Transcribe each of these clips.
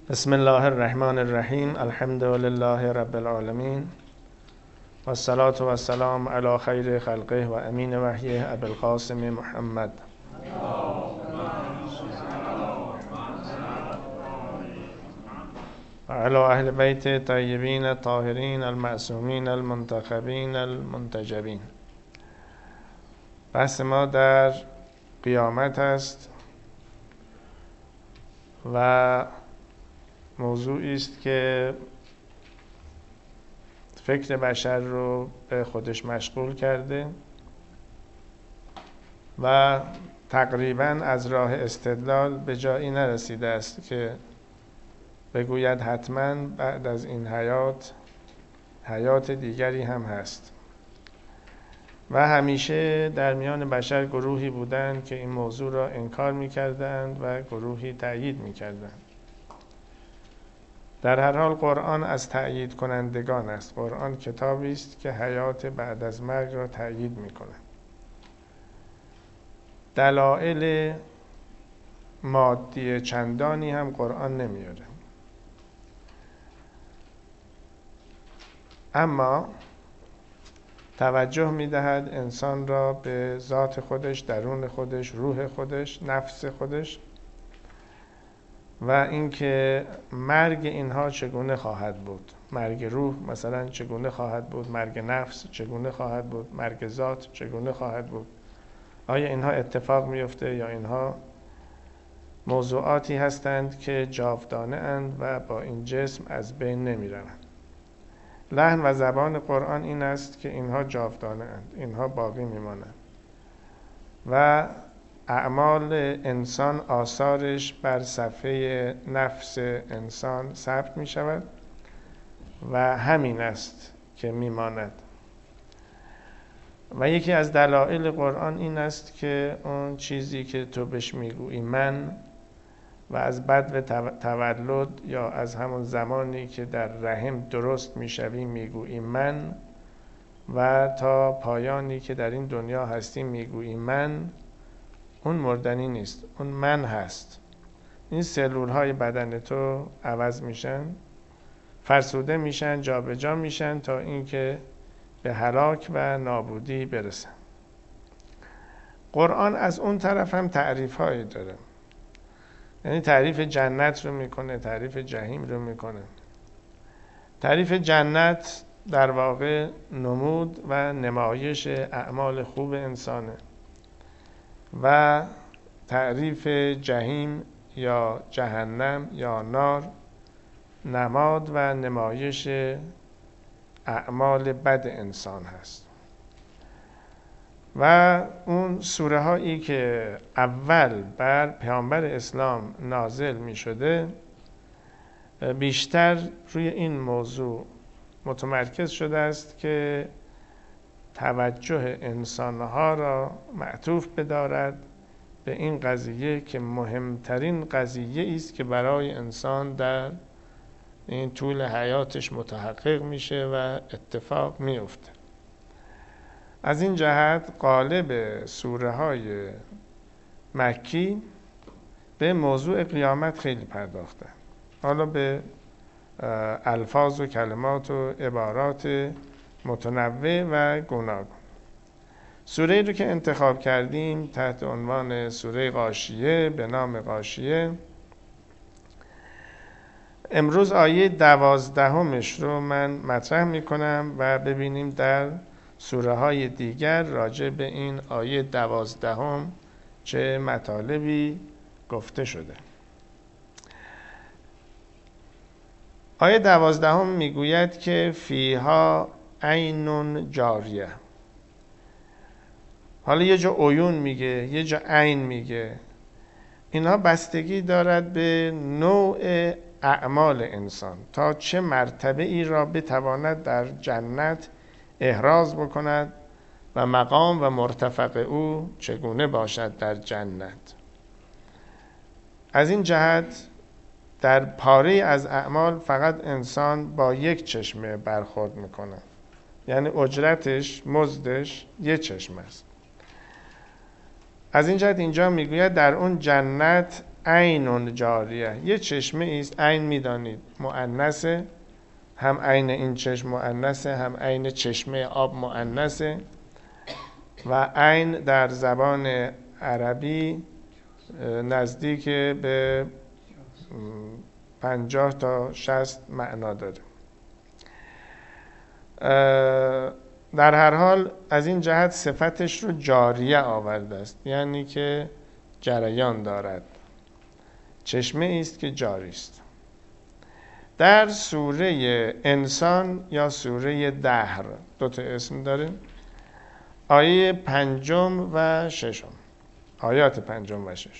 بسم الله الرحمن الرحیم. الحمد لله رب العالمین و الصلاة و السلام علی خیر خلقه و امین وحیه ابی القاسم محمد و علی اهل بیت طیبین الطاهرین المعصومین المنتخبین المنتجبین. بحث ما در قیامت است و موضوعی است که فکر بشر رو به خودش مشغول کرده و تقریباً از راه استدلال به جایی نرسیده است که بگوید حتماً بعد از این حیات دیگری هم هست. و همیشه در میان بشر گروهی بودند که این موضوع را انکار می‌کردند و گروهی تأیید می‌کردند. در هر حال قرآن از تأیید کنندگان است. قرآن کتابی است که حیات بعد از مرگ را تأیید می‌کند. دلایل مادی چندانی هم قرآن نمیاره، اما توجه می‌دهد انسان را به ذات خودش، درون خودش، روح خودش، نفس خودش و اینکه مرگ اینها چگونه خواهد بود. مرگ روح مثلا چگونه خواهد بود، مرگ نفس چگونه خواهد بود، مرگ ذات چگونه خواهد بود. آیا اینها اتفاق میفته یا اینها موضوعاتی هستند که جاودانه اند و با این جسم از بین نمیروند. لحن و زبان قرآن این است که اینها جاودانه اند، اینها باقی میمانند و اعمال انسان آثارش بر صفحه نفس انسان ثبت می شود و همین است که می ماند. و یکی از دلایل قرآن این است که اون چیزی که تو بهش میگویی من و از بدو تولد یا از همون زمانی که در رحم درست میشوی میگویی من و تا پایانی که در این دنیا هستی میگویی من، اون مردنی نیست، اون من هست. این سلول های بدن تو عوض میشن، فرسوده میشن، جابجا میشن تا اینکه به هلاک و نابودی برسن. قرآن از اون طرف هم تعریف هایی داره، یعنی تعریف جنت رو میکنه، تعریف جهنم رو میکنه. تعریف جنت در واقع نمود و نمایش اعمال خوب انسانه و تعریف جهنم یا جهنم یا نار نماد و نمایش اعمال بد انسان هست. و اون سوره هایی که اول بر پیامبر اسلام نازل می شده بیشتر روی این موضوع متمرکز شده است که توجه انسانها را معطوف بدارد به این قضیه که مهمترین قضیه است که برای انسان در این طول حیاتش متحقق میشه و اتفاق میفته. از این جهت قالب سوره های مکی به موضوع قیامت خیلی پرداخته، حالا به الفاظ و کلمات و عبارات متنوع و گوناگون. سوره‌ای رو که انتخاب کردیم تحت عنوان سوره غاشیه به نام غاشیه، امروز آیه 12 رو من مطرح میکنم و ببینیم در سوره های دیگر راجع به این آیه 12 چه مطالبی گفته شده. آیه 12 میگوید که فیها عین جاریه. حالا یه جا عیون میگه، یه جا عین میگه. اینها بستگی دارد به نوع اعمال انسان تا چه مرتبه ای را بتواند در جنت احراز بکند و مقام و مرتفع او چگونه باشد در جنت. از این جهت در پاره از اعمال فقط انسان با یک چشمه برخورد میکنه، یعنی اجرتش، مزدش یک چشم است. از این جهت اینجا میگوید در اون جنت عین جاریه، یه چشمه است. عین میدانید مؤنثه، هم عین این چشم مؤنثه، هم عین چشمه آب مؤنثه. و عین در زبان عربی نزدیک به 50 تا 60 معنا داره. در هر حال از این جهت صفتش رو جاریه آورده است، یعنی که جریان دارد، چشمه است که جاری است. در سوره انسان یا سوره دهر دو تا اسم داره، آیه 5 و 6، آیات 5 و 6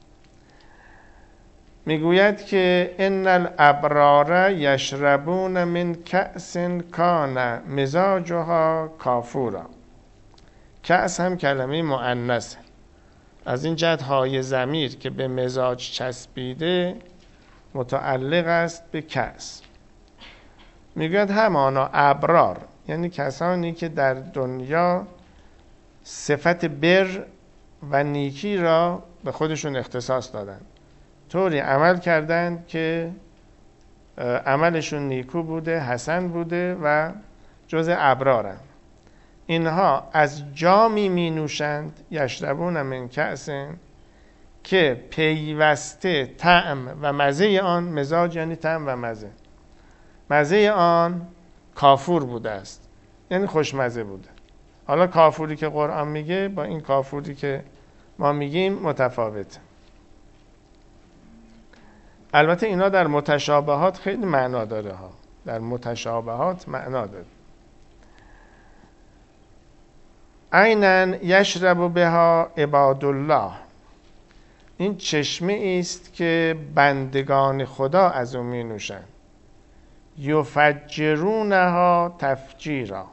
میگوید که ان الابرار یشربون من کأس کان مزاجها کافورا. کأس هم کلمه مؤنثه، از این جهت های ضمیر که به مزاج چسبیده متعلق است به کأس. میگوید همانا ابرار یعنی کسانی که در دنیا صفت بر و نیکی را به خودشون اختصاص دادن، طوری عمل کردن که عملشون نیکو بوده، حسن بوده و جز ابرارن. اینها از جامی می نوشند، یشربون من کأس، که پیوسته طعم و مزه آن، مزاج یعنی طعم و مزه، مزه آن کافور بوده است، یعنی خوشمزه بوده. حالا کافوری که قرآن میگه با این کافوری که ما میگیم متفاوته. البته اینا در متشابهات خیلی معنا داره ها، در متشابهات معنا داره. عیناً یشرب بها عباد الله، این چشمه است که بندگان خدا از اون می نوشند. یفجرونها تفجیرا،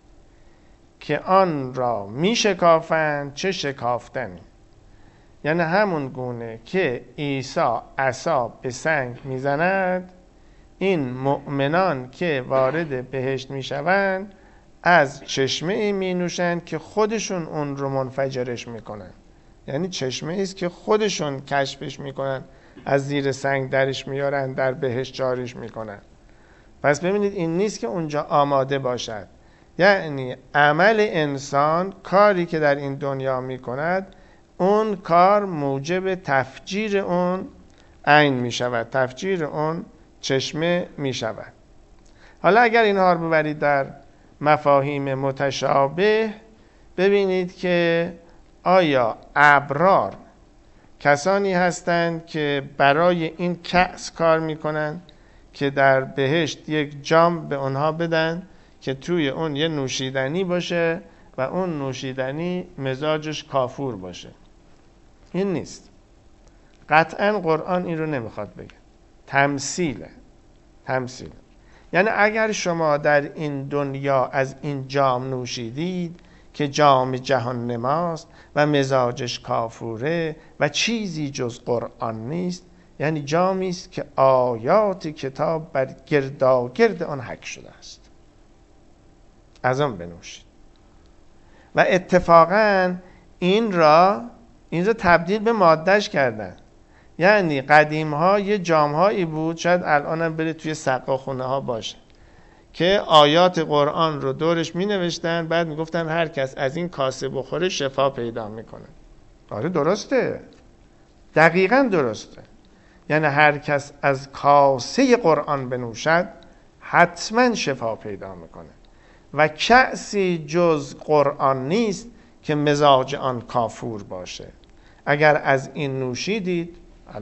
که آن را می شکافند چه شکافتنی. یعنی همون گونه که عیسی عصا به سنگ میزند، این مؤمنان که وارد بهشت میشوند از چشمه می نوشند که خودشون اون رو منفجرش میکنن. یعنی چشمه است که خودشون کشفش میکنن، از زیر سنگ درش میارن، در بهشت جاریش میکنن. پس ببینید این نیست که اونجا آماده باشد، یعنی عمل انسان، کاری که در این دنیا میکند، اون کار موجب تفجیر اون عین می شود، تفجیر اون چشمه می شود. حالا اگر اینها رو ببرید در مفاهیم متشابه، ببینید که آیا ابرار کسانی هستند که برای این کأس کار می کنند که در بهشت یک جام به اونها بدن که توی اون یه نوشیدنی باشه و اون نوشیدنی مزاجش کافور باشه؟ این نیست. قطعا قرآن این رو نمیخواد بگه. تمثیله. یعنی اگر شما در این دنیا از این جام نوشیدید که جام جهان نماست و مزاجش کافوره و چیزی جز قرآن نیست، یعنی جامی است که آیات کتاب بر گرداگرد آن حک شده است، از آن بنوشید. و اتفاقا این را تبدیل به مادهش کردن. یعنی قدیم ها یه جام هایی بود، شاید الان هم برید توی سقاخونه ها باشه، که آیات قرآن رو دورش می نوشتن، بعد می گفتن هر کس از این کاسه بخوره شفا پیدا میکنه. آره درسته، دقیقاً درسته. یعنی هر کس از کاسه قرآن بنوشد حتما شفا پیدا میکنه. و کأسی جز قرآن نیست که مزاج آن کافور باشه. اگر از این نوشیدید،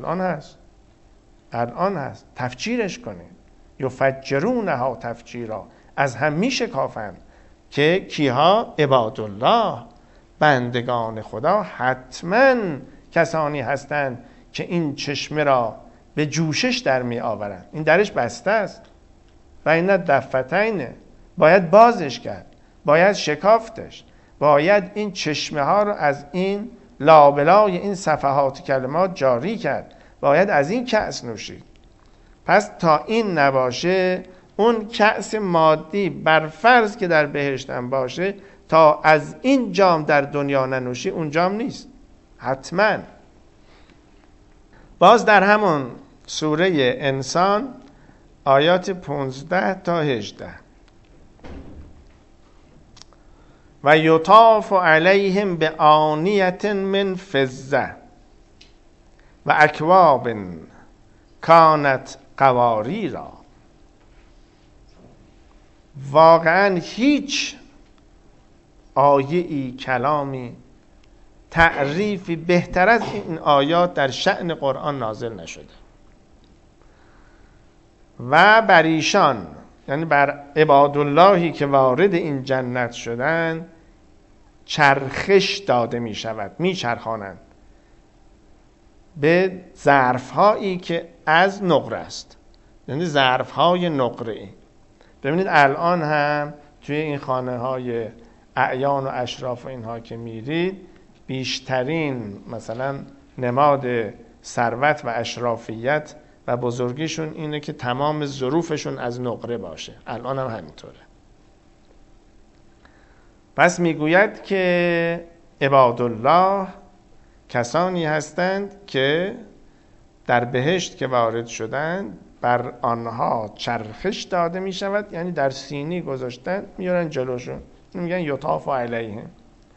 الان هست، تفجیرش کنید. یفجرونها تفجیرا، از هم میشکافند. که کیها؟ عباد الله، بندگان خدا حتما کسانی هستند که این چشمه را به جوشش در می آورند. این درش بسته است و این دفتینه، باید بازش کرد، باید شکافتش، باید این چشمه ها رو از این لابلای این صفحات کلمات جاری کرد، باید از این کأس نوشید. پس تا این نباشه، اون کأس مادی بر فرض که در بهشت هم باشه، تا از این جام در دنیا ننوشی اون جام نیست. حتما باز در همون سوره انسان آیات 15 تا 18 و یطاف علیهم بآنیة من فضة و اکواب کانت قواریرا. واقعا هیچ آیه‌ای، کلامی، تعریفی بهتر از این آیات در شأن قرآن نازل نشده. و بر ایشان، یعنی بر عباداللهی که وارد این جنت شدن، چرخش داده می شود، می چرخانند به ظرف‌هایی که از نقره است، یعنی ظرف‌های نقره‌ای. ببینید الان هم توی این خانه‌های اعیان و اشراف و اینها که میرید، بیشترین مثلا نماد ثروت و اشرافیت و بزرگیشون اینه که تمام ظروفشون از نقره باشه. الان هم همینطوره. پس میگوید که عبادالله کسانی هستند که در بهشت که وارد شدند بر آنها چرخش داده می شود، یعنی در سینی گذاشتن میارن جلوشون، میگن یطاف علیهم،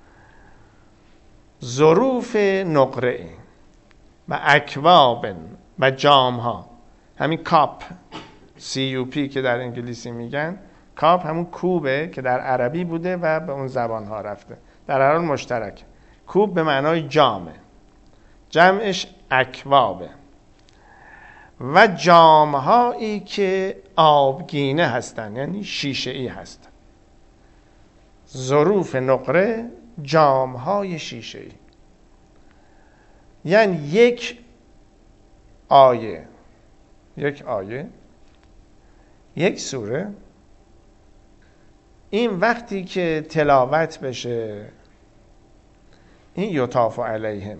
ظروف نقره و اکواب و جامها. همین کاپ، CUP که در انگلیسی میگن، کاپ همون کوبه که در عربی بوده و به اون زبان ها رفته، در هر حال مشترک. کوب به معنای جامه، جمعش اکوابه. و جامهایی که آبگینه هستن، یعنی شیشه ای هستن. ظروف نقره، جامهای شیشه ای. یعنی یک آیه، یک سوره، این وقتی که تلاوت بشه، این یطاف علیهم،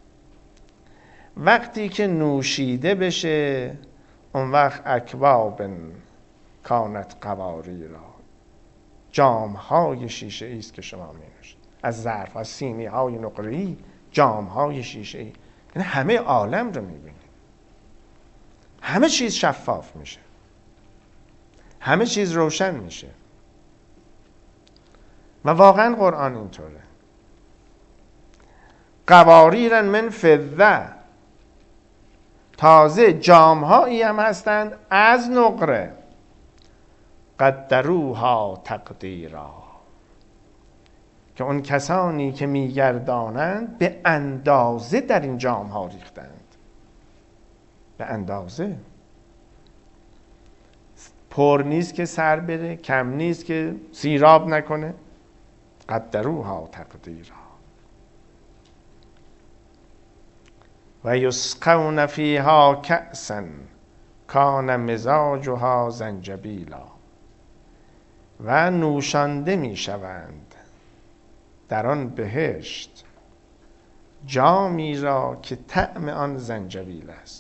وقتی که نوشیده بشه، اون وقت اکواب کانت قواریرا، جامهای شیشه ای است که شما می‌نوشید. از ظرف، از سینی های نقره‌ای، جامهای شیشه ای. یعنی همه عالم رو می‌بینید، همه چیز شفاف میشه، همه چیز روشن میشه. و واقعا قرآن اینطوره. قواریرن من فضه، تازه جامهایی هم هستند از نقره. قدروها تقدیرا، که اون کسانی که میگردانند به اندازه در این جامها ریختند. به اندازه، پر نیست که سر بره، کم نیست که سیراب نکنه. قدروها تقدیرا. و یسقون فیها کأسا کان مزاجها زنجبیلا، و نوشانده می شوند در آن بهشت جامی را که طعم آن زنجبیل است.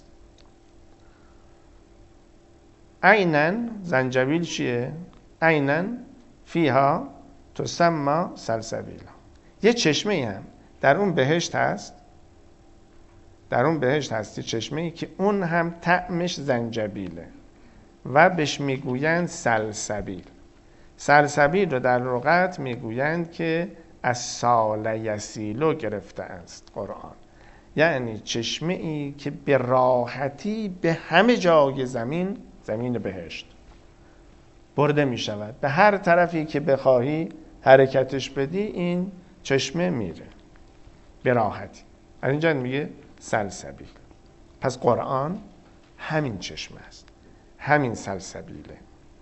عیناً، زنجبیل چیه؟ عیناً فیها تسمى سلسبیلا. یه چشمه هم در اون بهشت هست، در اون بهشت هستی چشمه‌ای که اون هم طعمش زنجبیله و بهش میگویند سلسبیل. سلسبیل رو در لغت میگویند که از سال یسیلو گرفته است قرآن، یعنی چشمه‌ای که به راحتی به همه جای زمین بهشت برده می شود. به هر طرفی که بخواهی حرکتش بدی، این چشمه میره به راحتی. از اینجا میگه سلسبیل. پس قرآن همین چشمه است، همین سلسبیله.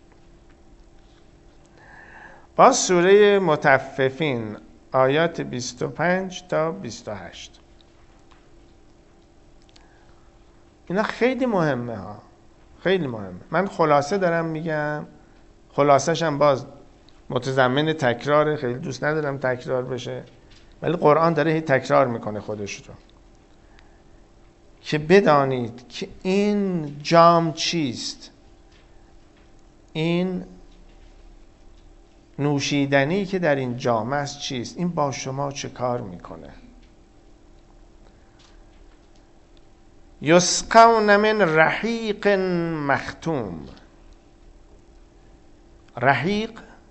باز سوره مطففین آیات 25 تا 28. اینا خیلی مهمه ها، خیلی مهمه. من خلاصه دارم میگم، خلاصش هم باز متضمن تکراره، خیلی دوست ندارم تکرار بشه، ولی قرآن داره هی تکرار میکنه خودش رو، که بدانید که این جام چیست، این نوشیدنی که در این جام است چیست، این با شما چه کار میکنه. یسقون من رحیق مختوم. رحیق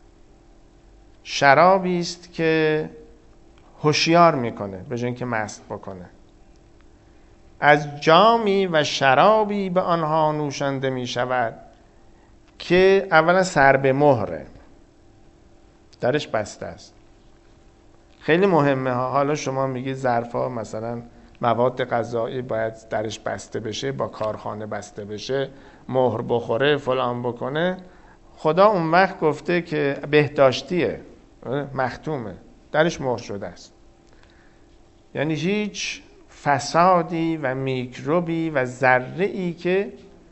شرابی است که هوشیار میکنه به جای اینکه مست بکنه. از جامی و شرابی به آنها نوشانده می شود که اولا سر به مهره، درش بسته است. خیلی مهمه ها. حالا شما میگید ظرفا مثلا مواد غذایی باید درش بسته بشه، با کارخانه بسته بشه، مهر بخوره، فلان بکنه. خدا اون وقت گفته که بهداشتیه، مختومه، درش مهر شده است. یعنی هیچ فسادی و میکروبی و ذره‌ای که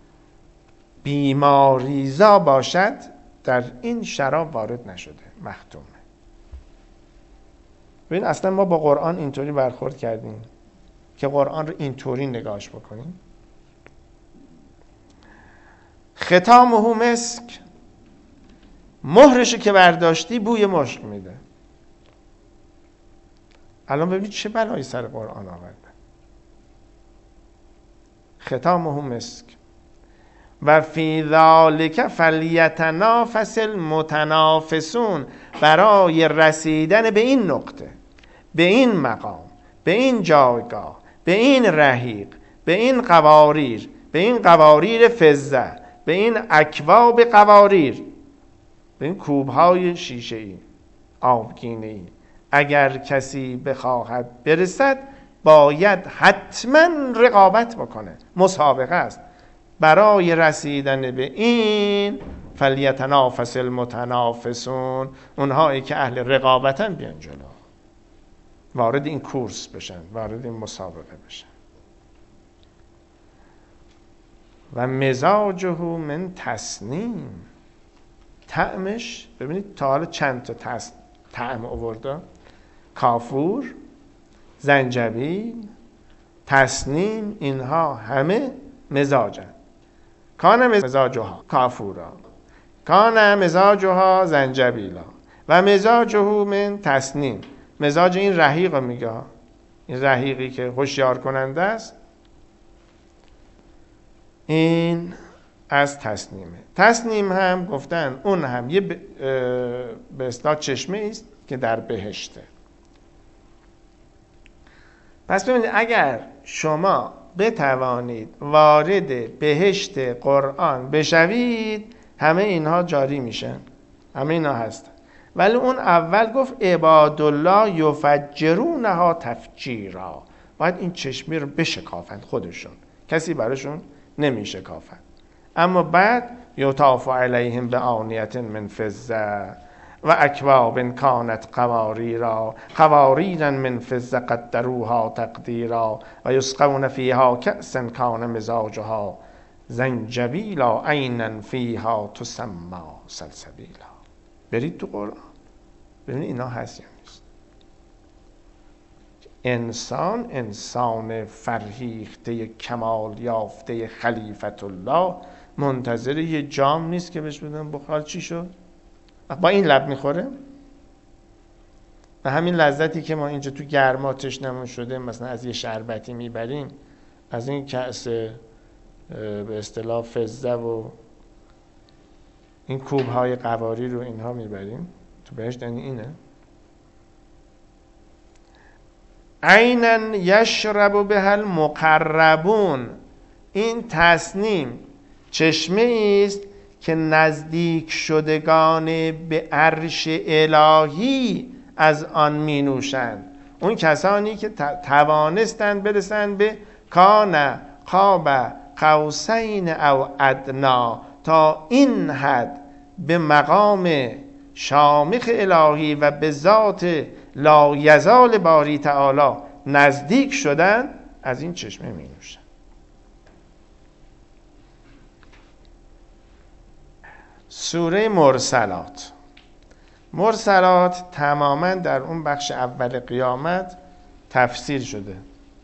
بیماریزا باشد در این شراب وارد نشده، مختومه. ببین اصلا ما با قرآن اینطوری برخورد کردیم که قرآن رو اینطوری نگاهش بکنیم. ختامه مسک، مهرشو که برداشتی بوی مشک میده. الان ببینید چه بلایی سر قرآن آورده. ختامه مسک و فی ذالک فلیتنافس المتنافسون. برای رسیدن به این نقطه، به این مقام، به این جایگاه، به این رحیق، به این قواریر، به این قواریر فضه، به این اکواب قواریر، به این کوبهای شیشه‌ای آبگینه‌ای، اگر کسی بخواهد برسد باید حتما رقابت بکنه، مسابقه است. برای رسیدن به این فلیتنافس المتنافسون، اونهایی که اهل رقابتن بیان جلو، وارد این کورس بشن، وارد این مسابقه بشن. و مزاجه من تسنیم، طعمش ببینید تا حالا چند تا طعم آورده: کافور، زنجبیل، تسنیم، اینها همه مزاجن. کان مزاجها کافورا، کان مزاجها زنجبیلا و مزاجه من تسنیم. مزاج این رحیق میگه، این رحیقی که هوشیار کننده است، این از تسنیمه. تسنیم هم گفتن اون هم یه به اصطلاح چشمه است که در بهشته. پس ببینید اگر شما بتوانید وارد بهشت قرآن بشوید، همه اینها جاری میشن، همه اینها هست. ولی اون اول گفت عبادالله یفجرونها تفجیرا، باید این چشمه رو بشکافند خودشون، کسی براشون نمیشکافند. اما بعد یطاف علیهم بآنیة من فضة و اکواب کانت قواریرا قواریرا من فضة قدروها تقدیرا و یسقون فیها کأسا کان مزاجها زنجبیلا عینا فیها تسمی سلسبیلا. برید تو قرآن ببینید اینا هست یا نیست. انسان فرهیخته کمال یافته خلیفت الله منتظر یه جام نیست که بهش بدن بخار چی شد؟ با این لب میخوره؟ و همین لذتی که ما اینجا تو گرما تشنمون شده مثلا از یه شربتی میبریم، از این کأس به اصطلاح فضه و این کوبهای قواری رو اینها میبریم تو بهشت، اینه. عینا یشرب بها المقربون، این تسنیم چشمه است که نزدیک شدگان به عرش الهی از آن می نوشند. اون کسانی که توانستند برسند به کان قاب قوسین او ادنا، تا این حد به مقام شامخ الهی و به ذات لا یزال باری تعالی نزدیک شدن، از این چشمه می نوشن. سوره مرسلات. مرسلات تماما در اون بخش اول قیامت تفسیر شده،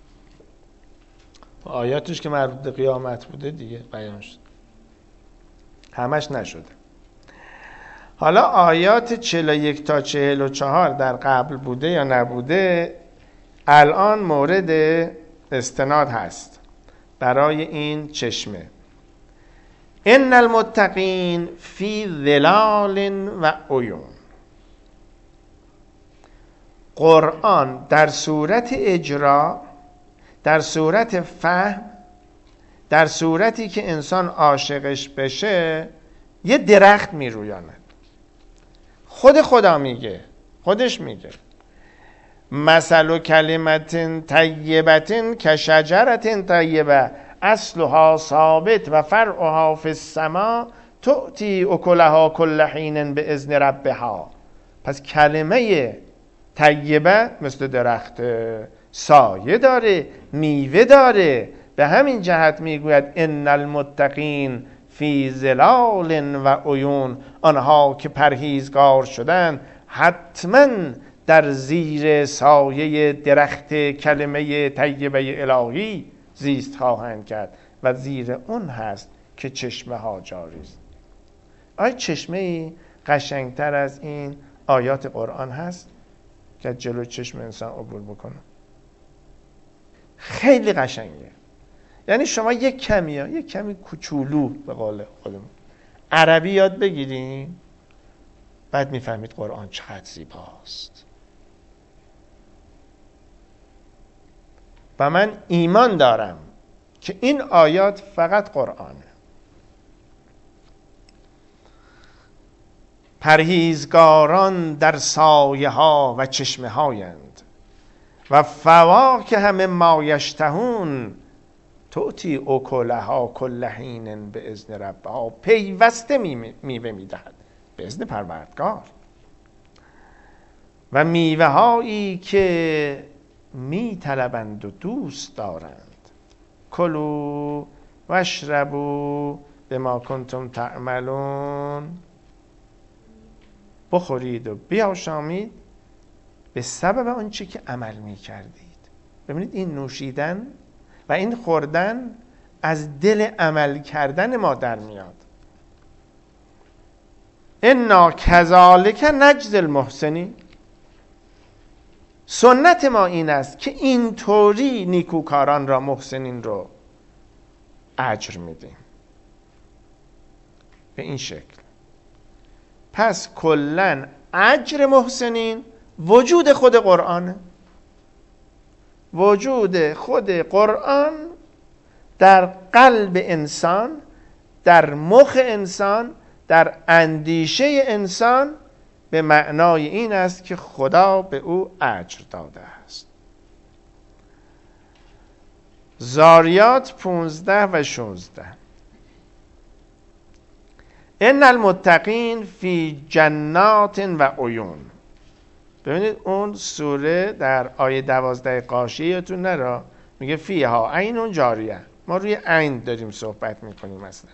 آیاتش که مربوط به قیامت بوده دیگه بیان شد، همش نشده. حالا آیات 41 تا 44 در قبل بوده یا نبوده الان مورد استناد هست. برای این چشمه. ان المتقین فی ظلال و عیون. قرآن در صورت اجرا، در صورت فهم، در صورتی که انسان عاشقش بشه یه درخت میرویاند. خدا میگه، خودش میگه مثل کلمت طیبت کشجرة طیبه اصلها ثابت و فرعها فی السماء تؤتی اکلها کل حین باذن ربها. پس کلمه طیبه مثل درخت سایه داره، میوه داره. به همین جهت میگوید ان المتقین فی ظلال و عیون، آنها که پرهیزگار شدن حتما در زیر سایه درخت کلمه طیبه الهی زیست خواهند کرد و زیر اون هست که چشمه ها جاری است. آیا چشمه ای قشنگتر از این آیات قرآن هست که جلو چشم انسان عبور بکنه؟ خیلی قشنگه. یعنی شما یک کمی کوچولو به قول خودمون عربی یاد بگیرین، بعد میفهمید قرآن چقدر زیباست. و من ایمان دارم که این آیات فقط قرآنه. پرهیزگاران در سایه ها و چشمه هایند و فواکه همه ما یشتهون تؤتی اکلها کل حین باذن ربها. پیوسته میوه میدهد به اذن پروردگار. و میوه هایی که میطلبند و دوست دارند. کلوا واشربوا بما کنتم تعملون. بخورید و بیاشامید به سبب آنچه که عمل میکردید. ببینید این نوشیدن و این خوردن از دل عمل کردن ما در میاد. انا کذالک نجزی المحسنین. سنت ما این است که اینطوری نیکوکاران را، محسنین رو اجر میدیم، به این شکل. پس کلن اجر محسنین وجود خود قرآنه. وجود خود قرآن در قلب انسان، در مخ انسان، در اندیشه انسان به معنای این است که خدا به او اجر داده است. زاریات 15 و 16. ان المتقین فی جنات و عیون. ببینید اون سوره در آیه 12 غاشیه‌تون نرا میگه فیها عین جاریه. ما روی عین داریم صحبت میکنیم اصلا.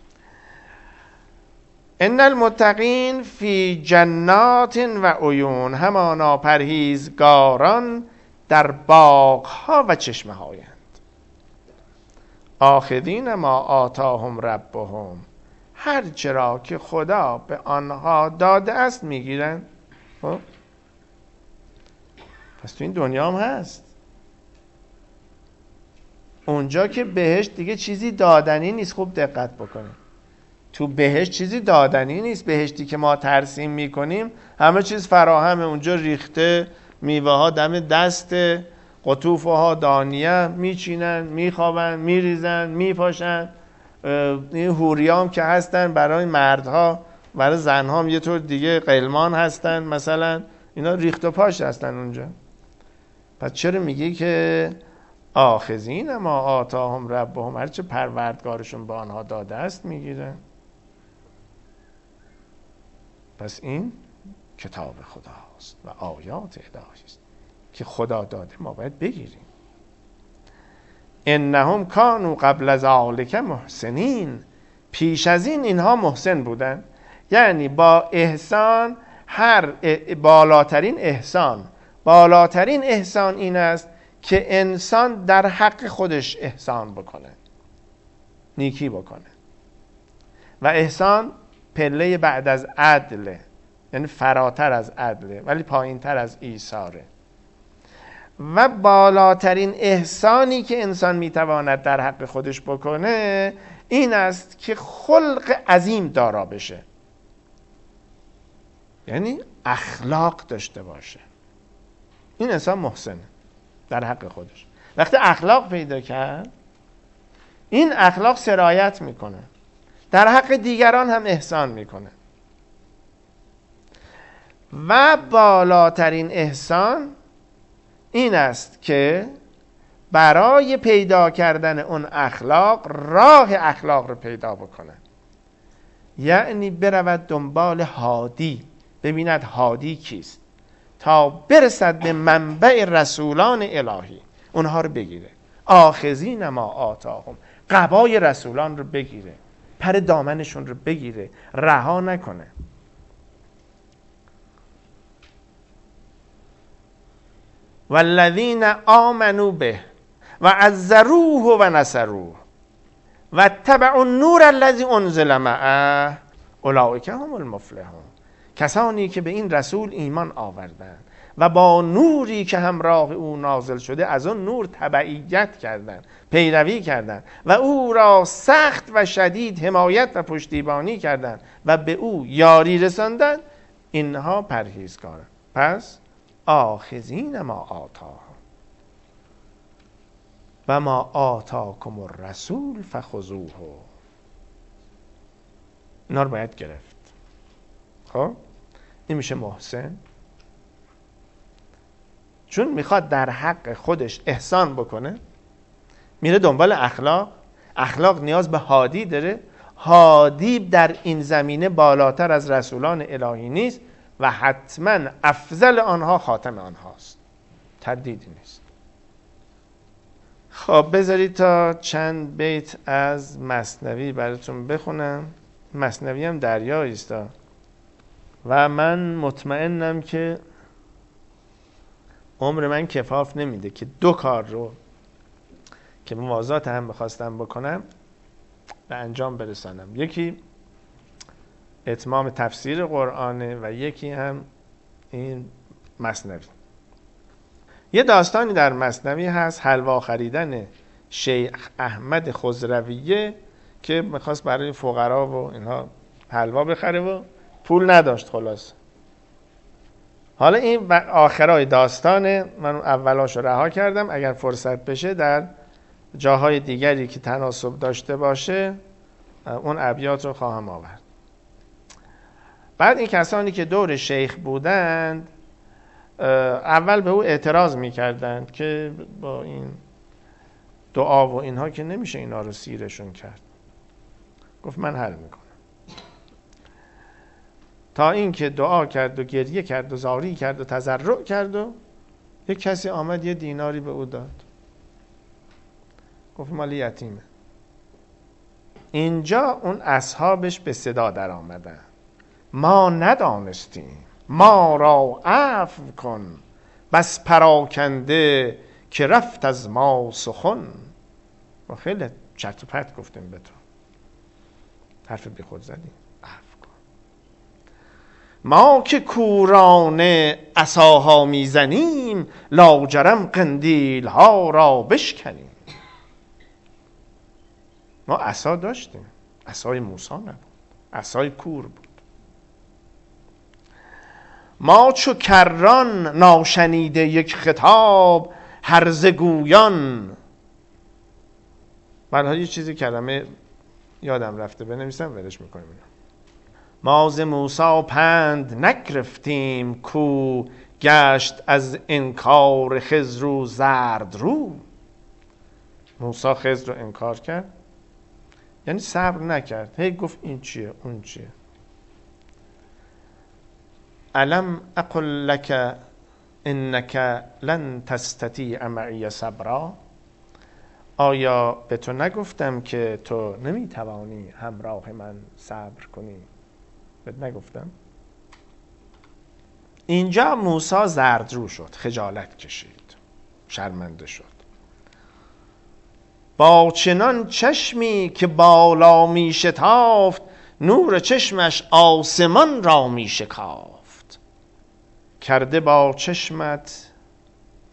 ان المتقین فی جنات و عیون، همانا پرهیزگاران در باغ‌ها و چشمه هایند. آخذین ما آتاهم ربهم، هر چرا که خدا به آنها داده است میگیرند. خب پس تو این دنیا هم هست. اونجا که بهشت دیگه چیزی دادنی نیست. خوب دقت بکنید، تو بهشت چیزی دادنی نیست. بهشتی که ما ترسیم میکنیم همه چیز فراهمه. اونجا ریخته، میوه ها دم دست، قطوفه ها دانیه، میچینن، میخوابن، میریزن، میپاشن. این حوریام که هستن برای مردها، برای زنها هم یه طور دیگه قلمان هستن مثلا. اینا ریخت و پاش هستن اونجا. پس چرا میگی که آخذین ما آتاهم ربهم، هرچه پروردگارشون به آنها داده است میگیرن؟ پس این کتاب خداست و آیات الهی است که خدا داده، ما باید بگیریم. انهم کانوا قبل ذلک محسنین، پیش از این اینها محسن بودن. یعنی با احسان، هر بالاترین احسان این است که انسان در حق خودش احسان بکنه، نیکی بکنه. و احسان پله بعد از عدله، یعنی فراتر از عدله ولی پایین تر از ایثاره. و بالاترین احسانی که انسان میتواند در حق خودش بکنه این است که خلق عظیم دارا بشه، یعنی اخلاق داشته باشه. این انسان محسنه در حق خودش. وقتی اخلاق پیدا کرد، این اخلاق سرایت میکنه، در حق دیگران هم احسان میکنه. و بالاترین احسان این است که برای پیدا کردن اون اخلاق راه اخلاق رو پیدا بکنه، یعنی برود دنبال هادی، ببیند هادی کیست تا برسد به منبع رسولان الهی، اونها رو بگیره. آخذین ما آتاهم، قبای رسولان رو بگیره، پر دامنشون رو بگیره، رها نکنه. والذین آمنوا به و عزروه و نصروه و اتبعوا النور الذی انزل معه اولئک هم المفلحون. کسانی که به این رسول ایمان آوردند و با نوری که همراه او نازل شده از اون نور تبعیت کردند، پیروی کردند و او را سخت و شدید حمایت و پشتیبانی کردند و به او یاری رساندند، اینها پرهیزکارند. پس آخذین ما آتاهم و ما آتاکم الرسول فخذوه، اینا رو باید گرفت. خب این میشه محسن، چون میخواد در حق خودش احسان بکنه، میره دنبال اخلاق. اخلاق نیاز به هادی داره، هادی در این زمینه بالاتر از رسولان الهی نیست و حتما افضل آنها خاتم آنهاست، تردیدی نیست. خب بذارید تا چند بیت از مثنوی براتون بخونم. مثنوی هم دریایی است و من مطمئنم که عمر من کفاف نمیده که دو کار رو که موازات هم بخواستم بکنم به انجام برسانم. یکی اتمام تفسیر قرآنه و یکی هم این مثنوی. یه داستانی در مثنوی هست، حلوا خریدن شیخ احمد خضرویه که میخواست برای فقرا و اینها حلوا بخره و پول نداشت. خلاص حالا این آخرای داستانه، من اولاشو رها کردم، اگر فرصت بشه در جاهای دیگری که تناسب داشته باشه اون ابیات رو خواهم آورد. بعد این کسانی که دور شیخ بودند اول به او اعتراض میکردند که با این دعا و اینها که نمیشه اینا رو سیرشون کرد. گفت من حل میکنم. تا اینکه دعا کرد و گریه کرد و زاری کرد و تضرع کرد و یک کسی آمد یه دیناری به او داد، گفت مال یتیمه. اینجا اون اصحابش به صدا در آمدن، ما ندانستیم، ما را عفو کن، بس پراکنده که رفت از ما سخن. ما خیلی چرت و پرت گفتیم به تو، حرف بی خود زدیم، عفو کن. ما که کورانه عصاها میزنیم، لاجرم قندیل ها را بشکنیم. ما عصا داشتیم، عصای موسی نبود، عصای کور بود. ما چو کران ناشنیده یک خطاب، هرزه گویان. من یه چیزی کلمه یادم رفته بنویسم ولش میکنیم. ما ز موسی پند نگرفتیم، کو گشت از انکار خضر و زرد رو. موسی خضر رو انکار کرد، یعنی صبر نکرد، هی گفت این چیه اون چیه. الم اقل لک انک لن تستطیع معی صبرا. آیا به تو نگفتم که تو نمیتوانی همراه من صبر کنی؟ بهت نگفتم؟ اینجا موسی زردرو شد، خجالت کشید، شرمنده شد. با چنان چشمی که بالا می شتافت، نور چشمش آسمان را می شکافت. کرده با چشمت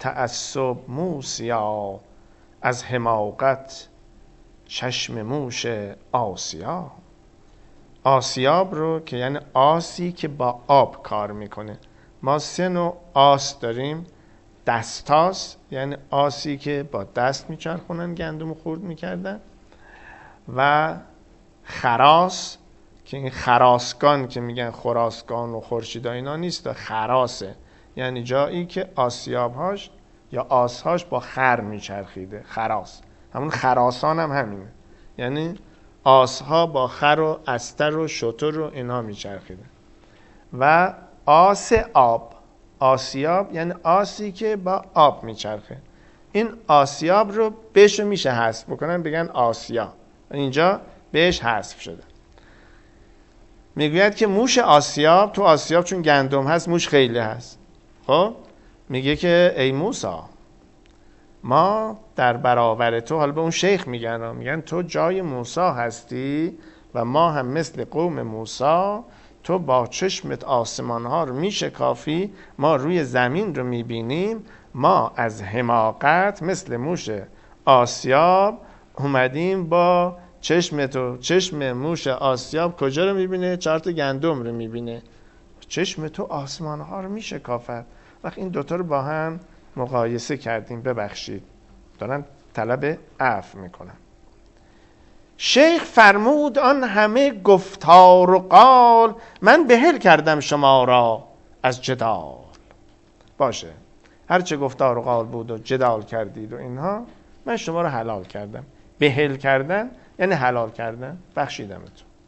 تعصب موسیا، از حماقت چشم موش آسیا. آسیاب رو که یعنی آسی که با آب کار میکنه. ما 3 نوع آس داریم. دستاس یعنی آسی که با دست میچرخونن گندم خورد میکردن، و خراس که این خراسگان که میگن خراسگان و خورشید اینا نیست، خراسه یعنی جایی که آسیابهاش یا آسهاش با خر میچرخیده، خراس. همون خراسان هم همینه، یعنی آسها با خر و استر و شتر و اینا میچرخیده. و آس آب، آسیاب یعنی آسی که با آب میچرخه. این آسیاب رو بهش رو میشه حذف بکنن بگن آسیا، اینجا بهش حذف شده. میگوید که موش آسیاب، تو آسیاب چون گندم هست موش خیلی هست. خب میگه که ای موسی، ما در برابر تو، حالا به اون شیخ میگن تو جای موسی هستی و ما هم مثل قوم موسی، تو با چشمت آسمان ها رو میشکافی، ما روی زمین رو میبینیم، ما از حماقت مثل موش آسیاب اومدیم با چشم موش آسیاب کجا رو میبینه؟ 4 تا گندم رو میبینه. چشم تو آسمان ها رو میشکافد. وقت این دوتا رو با هم مقایسه کردیم، ببخشید دارن طلب عفو میکنن. شیخ فرمود آن همه گفتار و قال، من بحل کردم شما را از جدال. باشه، هرچه گفتار و قال بود و جدال کردید و اینها، من شما را حلال کردم. بحل کردن یعنی حلال کردن، بخشیدمتون.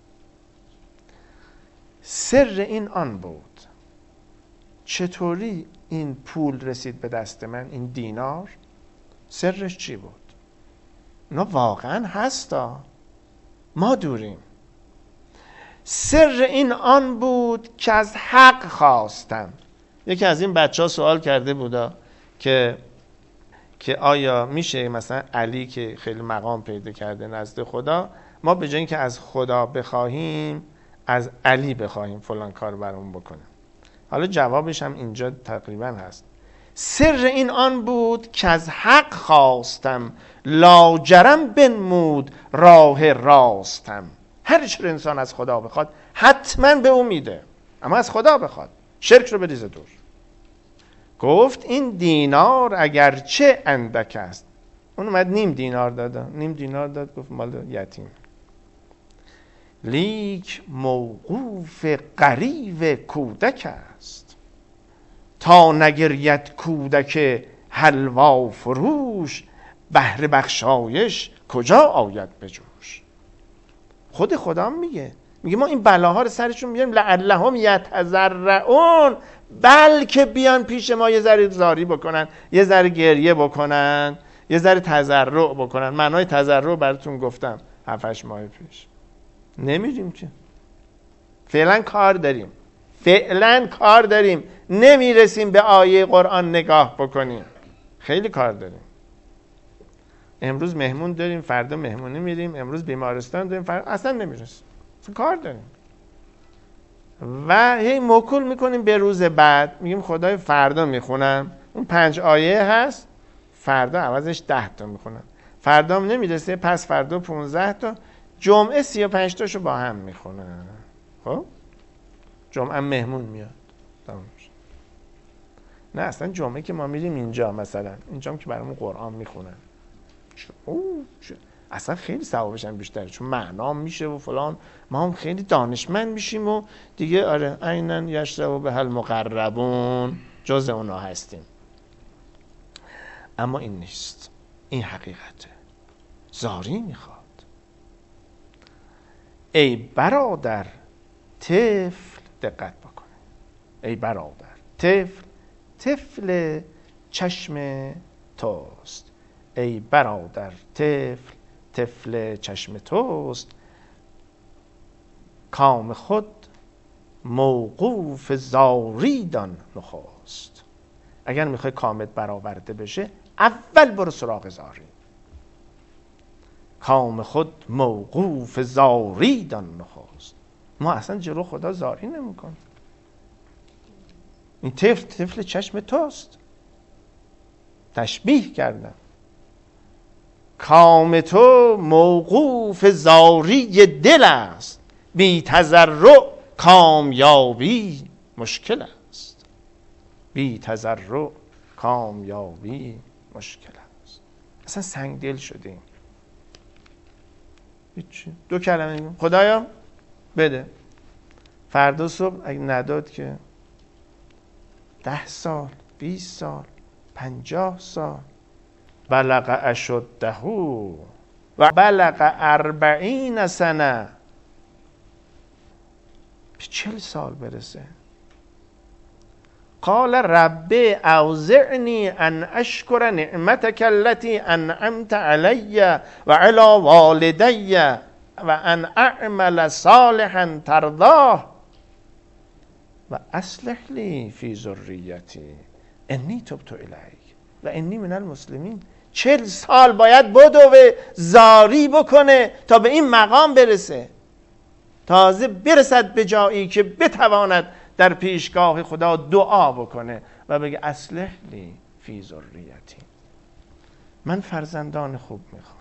سر این آن بود، چطوری این پول رسید به دست من، این دینار سرش چی بود؟ اینا واقعا هستا، ما دوریم. سر این آن بود که از حق خواستم. یکی از این بچه ها سوال کرده بودا که آیا میشه مثلا علی که خیلی مقام پیدا کرده نزد خدا، ما به جای اینکه از خدا بخواهیم از علی بخواهیم فلان کار برامون بکنه؟ حالا جوابش هم اینجا تقریبا هست. سر این آن بود که از حق خواستم، لاجرم بنمود راه راستم. هر چه انسان از خدا بخواد حتما به اون میده، اما از خدا بخواد شرک رو بریزه دور. گفت این دینار اگرچه اندک است. اون اومد نیم دینار داد، گفت مال یتیم. لیک موقوف غریو کودک است، تا نگرید کودک حلوا فروش، بهر بخشایش کجا آید به جوش. خود خدا میگه ما این بلاها رو سرشون میاریم لعلهم یتضرعون، بلکه بیان پیش ما یه ذره زاری بکنن، یه ذره گریه بکنن، یه ذره تضرع بکنن. معنای تضرع براتون گفتم 7-8 ماه پیش. نمیریم که، فعلا کار داریم، نمیرسیم به آیه قرآن نگاه بکنیم، خیلی کار داریم. امروز مهمون داریم، فردا مهمونی میریم، امروز بیمارستان داریم، فردا اصلا نمیرسیم، کار داریم. و هی موکول میکنیم به روز بعد، میگیم خدای فردا میخونم، اون 5 آیه هست، فردا عوضش 10 تا میخونم، فردا هم نمیرسه، پس فردا 15 تا، جمعه 35 تاشو با هم میخونن. خب جمعه مهمون میاد، نه اصلا جمعه که ما میریم اینجا، مثلا اینجا که برامون قرآن میخونن، اصلا خیلی ثوابش هم بیشتره، چون معنام میشه و فلان، ما هم خیلی دانشمند میشیم و دیگه آره عیناً یشرب به المقربون، جز اونا هستیم. اما این نیست، این حقیقته. زاری میخواد. ای برادر طفل، دقت بکنه، ای برادر طفل چشم توست. ای برادر طفل چشم توست، کام خود موقوف زاری دان نخست. اگر میخوای کامت برآورده بشه، اول برو سراغ زاری. کام خود موقوف زاری دان نخست. ما اصلا جلو خدا زاری نمیکنیم. این طفل چشم توست. تشبیه کردن. کام تو موقوف زاری دل است، بی تضرع کامیابی مشکل است. بی تضرع کامیابی مشکل است. اصلا سنگ دل شدیم. هیچی. 2 کلمه میگم خدایا بده. فردا صبح اگه نداد که 10 سال 20 سال 50 سال. بلغ اشده و بلغ 40 سنه، به 40 سال برسه. قال رب اوزعنی ان اشکر نعمتک التي انعمت علی و علی والدی و ان اعمل صالحا ترضاه و اصلح لی فی ذریتی انی تبت الیک و انی من المسلمین. 40 سال باید بدوه زاری بکنه تا به این مقام برسه، تازه برسد به جایی که بتواند در پیشگاه خدا دعا بکنه و بگه اصلح لی فی ذریتی، من فرزندان خوب میخوام.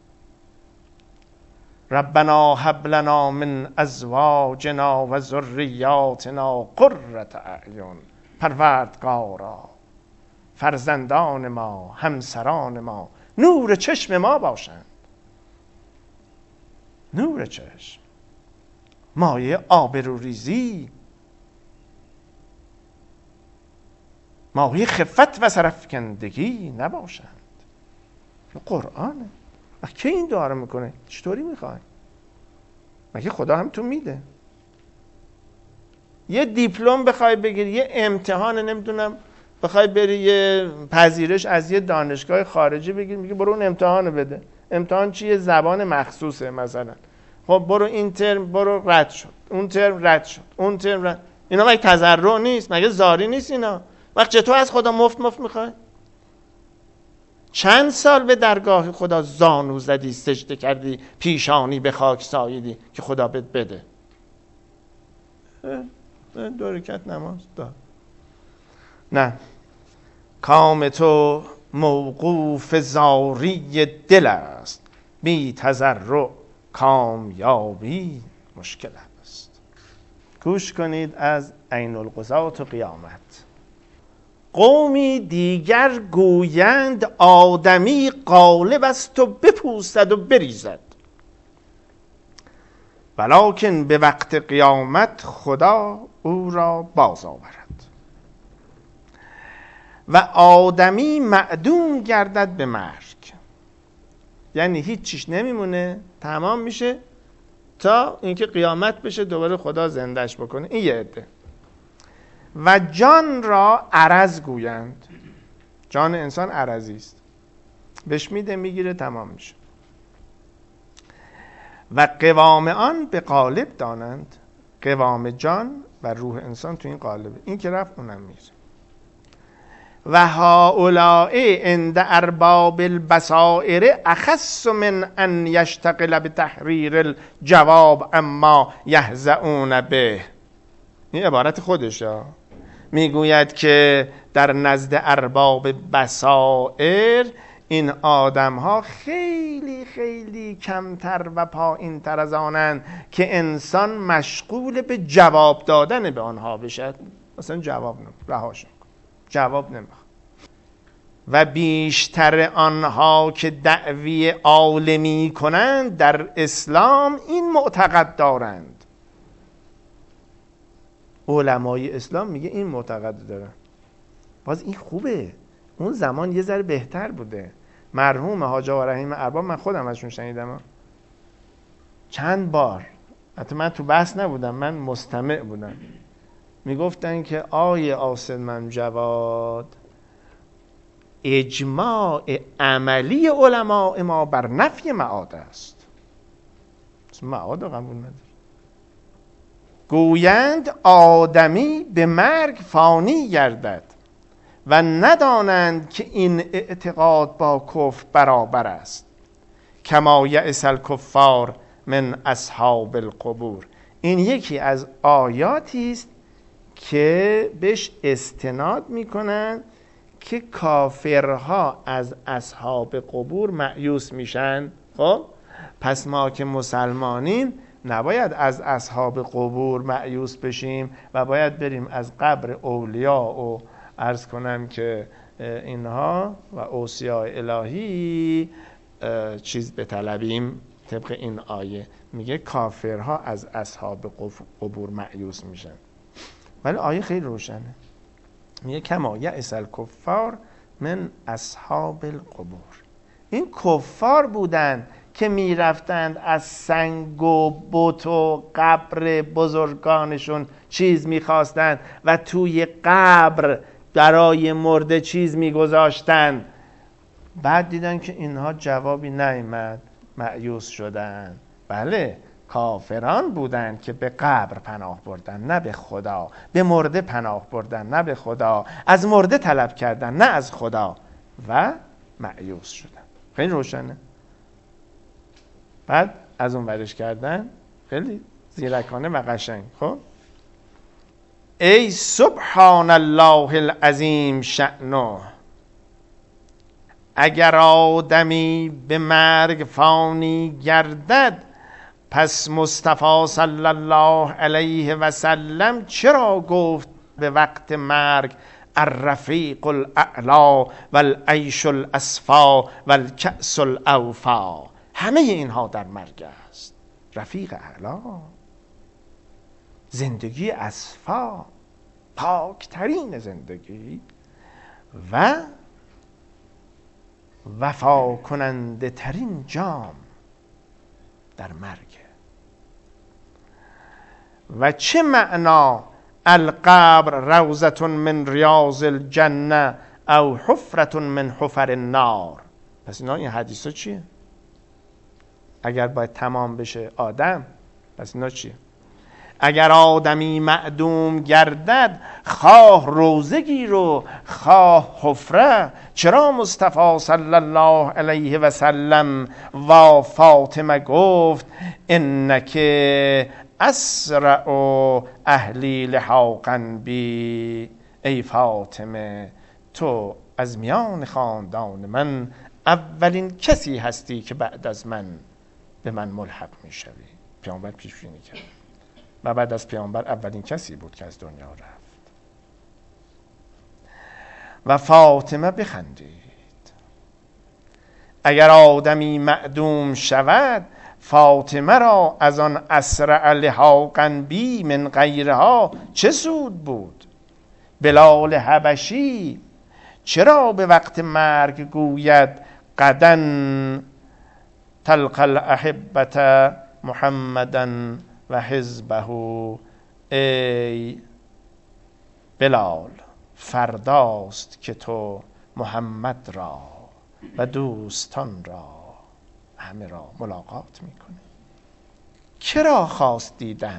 ربنا هب لنا من ازواجنا و ذریاتنا قرة اعین. پروردگارا فرزندان ما، همسران ما نور چشم ما باشند. نور چشم، مایه آبروریزی، مایه خفت و سرفکندگی نباشند. قرآنه. کی این دعا رو میکنه؟ چطوری میخوای؟ مگه خدا هم تو میده؟ یه دیپلم بخوای بگیری، یه امتحان نمیدونم بخوای بری یه پذیرش از یه دانشگاه خارجی بگیر، میگه برو اون امتحان بده. امتحان چیه؟ زبان مخصوصه مثلا. خب برو این ترم برو رد شد، اون ترم رد شد، اون ترم رد. اینا مگه تضرع نیست؟ مگه زاری نیست اینا؟ وقت چطور از خدا مفت میخوای؟ چند سال به درگاه خدا زانو زدی، سجده کردی، پیشانی به خاک ساییدی که خدا بهت بده؟ 2 رکعت نماز داد. نه، کام تو موقوف زاری دل است، بی تضرع کامیابی مشکل است. گوش کنید از عین القضات و قیامت. قومی دیگر گویند آدمی غالب است و بپوسد و بریزد، ولکن به وقت قیامت خدا او را باز آورد و آدمی معدوم گردد به مرگ. یعنی هیچ چیش نمیمونه، تمام میشه تا اینکه قیامت بشه دوباره خدا زندش بکنه. این یه عده. و جان را عرض گویند. جان انسان عرضی است، بهش میده میگیره تمام میشه. و قوام آن به قالب دانند. قوام جان و روح انسان تو این قالبه، این که رفت اونم میره. و هؤلاء عند ارباب البصائر اخص من ان یشتغل بتحریر الجواب اما یهزؤون به. این عبارت خودشه. میگوید که در نزد ارباب بصائر این آدم ها خیلی خیلی کمتر و پایین تر از آنند که انسان مشغول به جواب دادن به آنها بشد. مثلا جواب رهاشون، جواب نمیخواد. و بیشتر آنها که دعوی عالمی کنند در اسلام این معتقد دارند. علمای اسلام میگه این معتقد دارن. باز این خوبه. اون زمان یه ذره بهتر بوده. مرحوم حاج آقا رحیم ارباب، من خودم ازشون شنیدم چند بار، حتی من تو بحث نبودم، من مستمع بودم، میگفتن که آیه آسد جواد اجماع عملی علماء ما بر نفی معاد است. معاد قبول نداره. گویند آدمی به مرگ فانی گردد و ندانند که این اعتقاد با کفر برابر است. کما یئس الکفار من اصحاب القبور. این یکی از آیاتی است که بهش استناد میکنن که کافرها از اصحاب قبور مایوس میشن. خب پس ما که مسلمانیم نباید از اصحاب قبور مایوس بشیم و باید بریم از قبر اولیا و عرض کنم که اینها و اوصیاء الهی چیز بطلبیم. طبق این آیه میگه کافرها از اصحاب قبور مایوس میشن، ولی آیه خیلی روشنه، میگه کما یئس الکفار من اصحاب القبور. این کفار بودن که میرفتند از سنگ و بت و قبر بزرگانشون چیز میخواستند و توی قبر برای مرده چیز میگذاشتند. بعد دیدن که اینها جوابی نیامد، مایوس شدن. بله کافران بودند که به قبر پناه بردن نه به خدا، به مرده پناه بردن نه به خدا، از مرده طلب کردن نه از خدا و مایوس شدن. خیلی روشنه. بعد از اون ورش کردن خیلی زیرکانه و قشنگ. خب ای سبحان الله العظیم شأنه، اگر آدمی به مرگ فانی گردد، پس مصطفی صلی الله علیه و سلم چرا گفت به وقت مرگ الرفیق الاعلی والعیش الاصفا والکأس الاوفا؟ همه اینها در مرگ است. رفیق اعلی، زندگی اصفا، پاکترین زندگی، و وفا کننده ترین جام در مرگ. و چه معنا القبر روضة من ریاض الجنه او حفرة من حفر النار؟ پس اینا این حدیثا چیه؟ اگر باید تمام بشه آدم، پس اینا چیه؟ اگر آدمی معدوم گردد، خواه روزه گیر و خواه حفره، چرا مصطفی صلی الله علیه و سلم و فاطمه گفت انک اسرع اهلی لحاقا بی؟ ای فاطمه تو از میان خاندان من اولین کسی هستی که بعد از من به من ملحق می شوی. پیامبر پیش بینی کرد و بعد از پیامبر اولین کسی بود که از دنیا رفت. و فاطمه بخندید. اگر آدمی معدوم شود، فاطمه را از آن اسرع لحاقا بی من غیرها چه سود بود؟ بلال حبشی چرا به وقت مرگ گوید غداً تلقى الاحبة محمدا و حزبه؟ ای بلال فرداست که تو محمد را و دوستان را همه را ملاقات میکنی. کرا خواست دیدن؟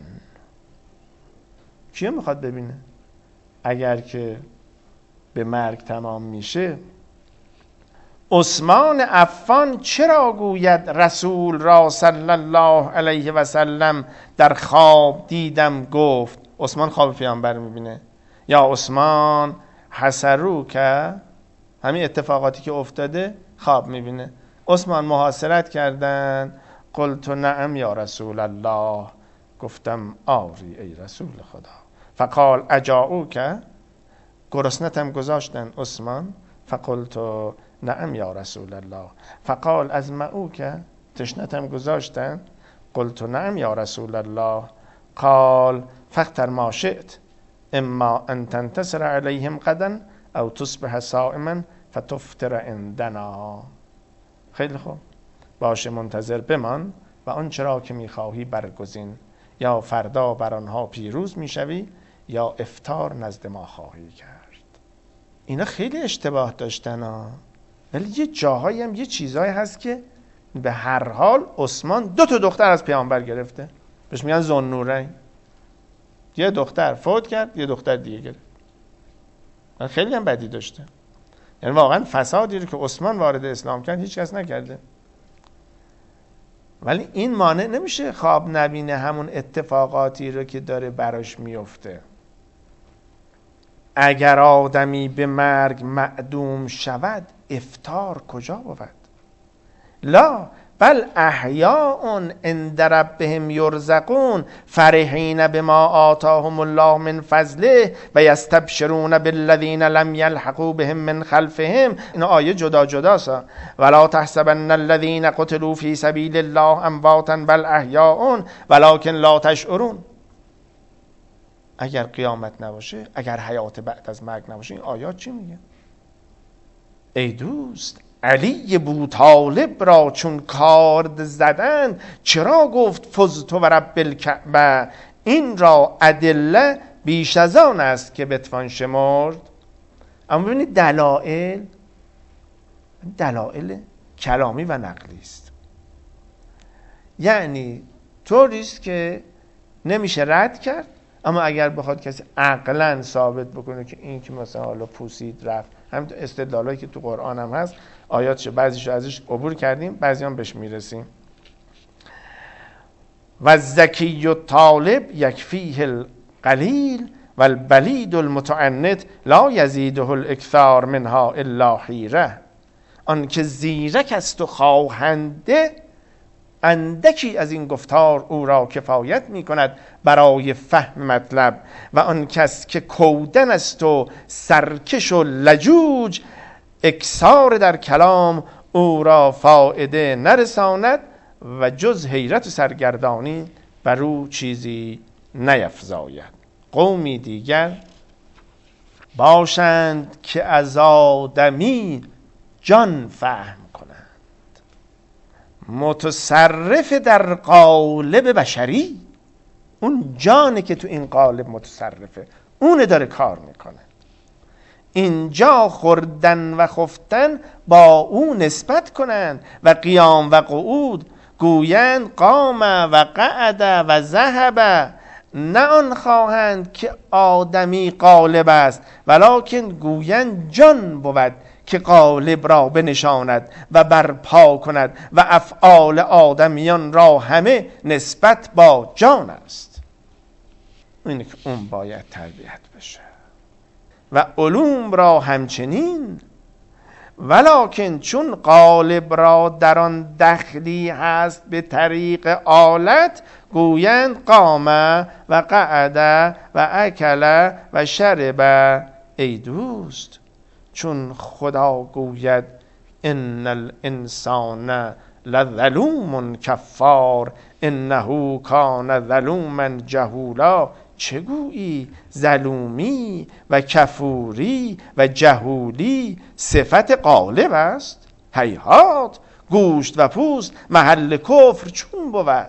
کیه میخواد ببینه؟ اگر که به مرگ تمام میشه، عثمان عفان چرا گوید رسول را صلی الله علیه و سلم در خواب دیدم گفت؟ عثمان خواب پیامبر میبینه. یا عثمان حسرو که همین اتفاقاتی که افتاده خواب میبینه. عثمان محاصرت کردن، قلت نعم یا رسول الله، گفتم آری ای رسول خدا. فقال اجاؤو که گرسنتم گذاشتن عثمان، فقلت نعم یا رسول الله. فقال از معو که تشنتم گذاشتن، قلت نعم یا رسول الله. قال فاختر ما شئت، اما ان تنتصر علیهم غدا او تصبح صائما فتفطر عندنا. خیلی خوب، باشه منتظر بمان و آنچه را که میخواهی برگزین، یا فردا بر آنها پیروز میشوی یا افطار نزد ما خواهی کرد. اینا خیلی اشتباه داشتن ها، ولی یه جاهایی هم یه چیزایی هست که به هر حال عثمان 2 دختر از پیامبر گرفته، بهش میگن ذوالنورین. یه دختر فوت کرد، یه دختر دیگه گرفت. خیلی هم بدی داشته، یعنی واقعا فسادی رو که عثمان وارد اسلام کرد هیچ کس نکرده. ولی این مانع نمیشه خواب نبینه همون اتفاقاتی رو که داره براش میفته. اگر آدمی به مرگ معدوم شود افطار کجا بود؟ لا بل احیاء عند ربهم یرزقون فرحین بما آتاهم الله من فضله و یستبشرون بالذین لم یلحقوا بهم من خلفهم. این آیه جدا جداست. ولا تحسبن الذین قتلوا فی سبیل الله امواتا بل احیاء ولکن لا تشعرون. اگر قیامت نباشه، اگر حیات بعد از مرگ نباشه، این آیات چی میگه؟ ای دوست، علی بوطالب را چون کارد زدند چرا گفت فزت و رب الکعبه؟ این را ادله بیش از آن است که بتوان شمرد. اما ببینید دلایل کلامی و نقلی است. یعنی طوریست که نمیشه رد کرد، اما اگر بخواد کسی عقلاً ثابت بکنه که این که مثلا حالا پوسید رفت، همین استدلالایی که تو قرآن هم هست، آیاتش بعضیشو ازش عبور کردیم، بعضی هم بهش میرسیم. و الذکی الطالب یکفیه القلیل و البلید المتعنت لا یزیده الاکثار منها الا حیره. آن که زیرک است و خواهنده، اندکی از این گفتار او را کفایت می کند برای فهم مطلب. و آن کس که کودن است و سرکش و لجوج، اکثار در کلام او را فایده نرساند و جز حیرت و سرگردانی بر او چیزی نیفزاید. قومی دیگر باشند که از آدمی جان فهم کنند، متصرف در قالب بشری. اون جانی که تو این قالب متصرفه، اون داره کار میکنه. اینجا خوردن و خفتن با او نسبت کنند و قیام و قعود گویند قام و قعد و ذهب. نه آن خواهند که آدمی قالب است، ولکن گویند جان بود که قالب را بنشاند و برپا کند و افعال آدمیان را همه نسبت با جان است. اینه که اون باید تربیت بشه. و علوم را همچنین، ولکن چون قالب را در آن دخلی هست به طریق آلت، گویند قام و قعد و اکل و شرب. ای دوست، چون خدا گوید ان الانسان لظلوم کفار انه کان ظلوما جهولا، چه گویی ظلومی و کفوری و جهولی صفت قالب است؟ هیهات، گوشت و پوست محل کفر چون بود؟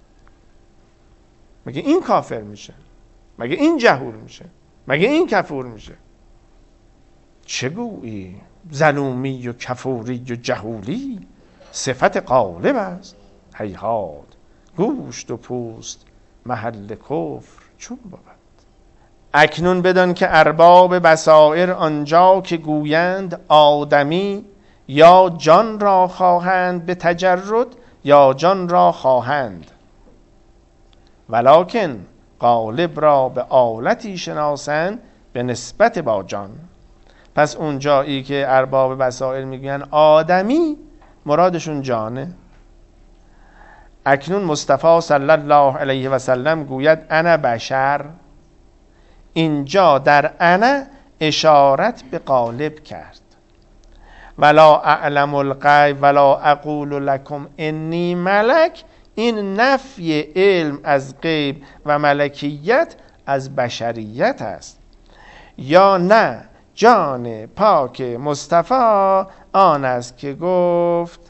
مگه این کافر میشه؟ مگه این جهول میشه؟ مگه این کفور میشه؟ چه گویی ظلومی و کفوری و جهولی صفت قالب است؟ هیهات، گوشت و پوست محل کفر چون بود؟ اکنون بدان که ارباب بصائر آنجا که گویند آدمی یا جان را خواهند به تجرد یا جان را خواهند، ولکن قالب را به آلتی شناسند به نسبت با جان. پس اونجایی که ارباب بصائر میگن آدمی، مرادشون جانه. اکنون مصطفی صلی الله علیه و سلم گوید انا بشر. اینجا در انا اشارت به قالب کرد. ولا اعلم الغیب ولا اقول لکم انی ملک، این نفی علم از غیب و ملکیت از بشریت است. یا نه، جان پاک مصطفی آن است که گفت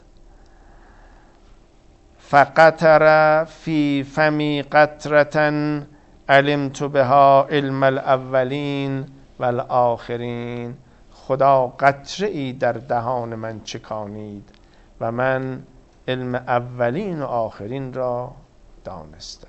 فقطر فی فمی قطرة علمت بها علم الاولین والآخرین. خدا قطره ای در دهان من چکانید و من علم اولین و آخرین را دانستم.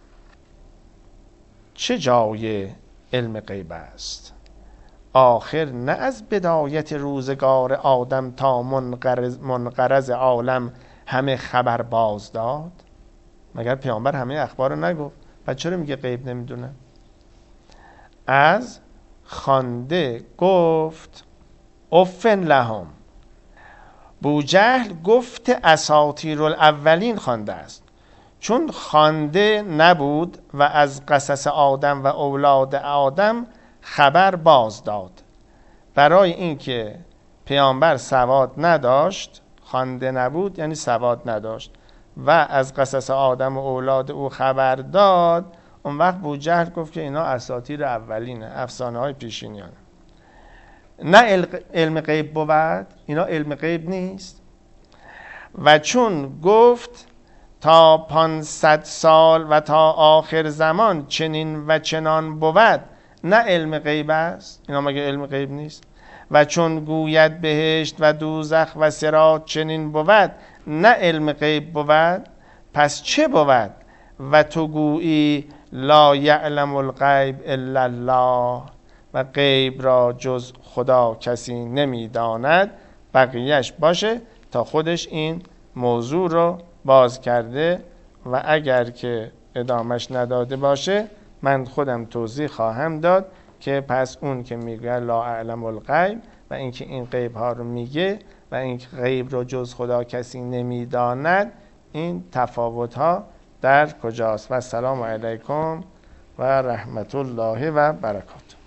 چه جای علم غیب است؟ آخر نه از بدایت روزگار آدم تا منقرض عالم همه خبر باز داد؟ مگر پیامبر همه اخبار رو نگفت؟ پس چرا میگه غیب نمیدونه؟ از خوانده گفت افن لهم. بوجهل گفت اساطیر الاولین خوانده است، چون خوانده نبود و از قصص آدم و اولاد آدم خبر باز داد. برای اینکه پیامبر سواد نداشت، خوانده نبود یعنی سواد نداشت، و از قصص آدم و اولاد او خبر داد، اون وقت بوجهل گفت که اینا اساطیر اولینه، افسانه های پیشینیانه. نه علم غیب بود، اینا علم غیب نیست. و چون گفت تا 500 سال و تا آخر زمان چنین و چنان بود، نه علم غیب است، اینا مگه علم غیب نیست؟ و چون گوید بهشت و دوزخ و صراط چنین بود، نه علم غیب بود، پس چه بود؟ و تو گویی لا یعلم الغیب الا الله، و غیب را جز خدا کسی نمیداند. بقیهش باشه تا خودش این موضوع رو باز کرده، و اگر که ادامش نداده باشه من خودم توضیح خواهم داد که پس اون که میگه لا اعلم الغیب و اینکه این غیب ها رو میگه و این غیب رو جز خدا کسی نمیداند، این تفاوت ها در کجاست. و السلام علیکم و رحمت الله و برکاته.